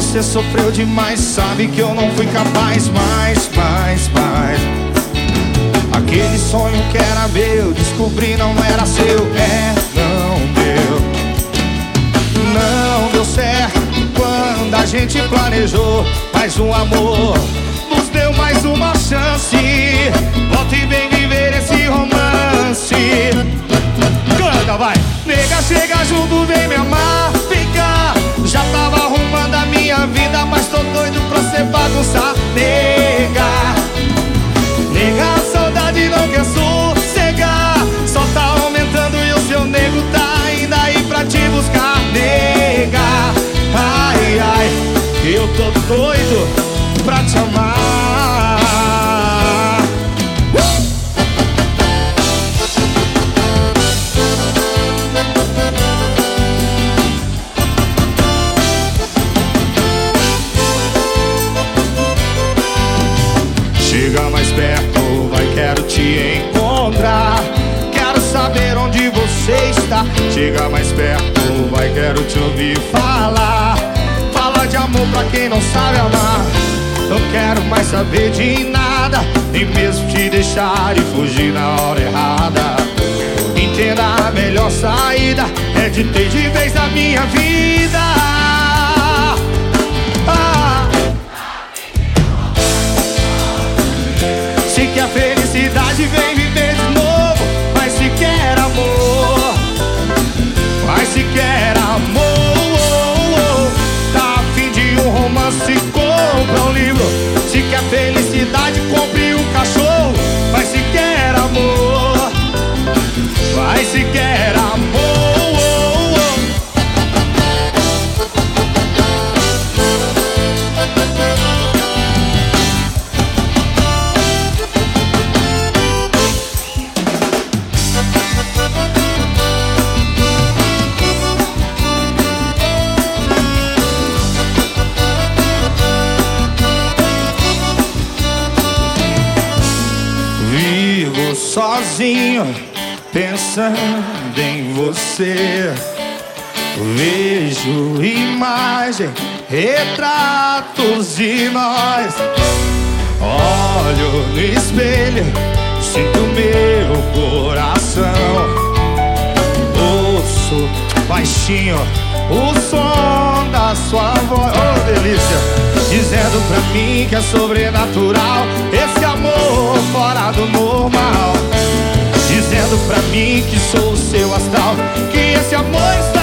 você sofreu demais, sabe que eu não fui capaz. Mais. Aquele sonho que era meu, descobri não era seu. Não deu certo quando a gente planejou, mas o amor nos deu mais uma chance. Volta e vem viver esse romance. Canta, vai! Nega, chega junto, vem me amar, vem cá. Já tava arrumando a minha vida, mas tô doido pra cê bagunçar. Nega, a saudade não quer sossegar. Só tá aumentando e o seu nego tá indo aí pra te buscar. Nega, ai, eu tô doido pra te amar. Chega mais perto, vai, quero te encontrar. Quero saber onde você está. Chega mais perto, vai, quero te ouvir falar. Fala de amor pra quem não sabe amar. Não quero mais saber de nada, nem mesmo te deixar e fugir na hora errada. Entenda, a melhor saída é de ter de vez a minha vida. Se quer felicidade, vem viver de novo. Mas se quer amor, tá a fim de um romance, compra um livro. Se quer felicidade, compre um cachorro. Mas se quer amor, se quer amor. Vivo sozinho, pensando em você. Vejo imagem, retratos de nós. Olho no espelho, sinto meu coração. Ouço baixinho o som da sua voz. Oh, delícia! Dizendo pra mim que é sobrenatural esse amor fora do normal. Dizendo pra mim que sou o seu astral, que esse amor está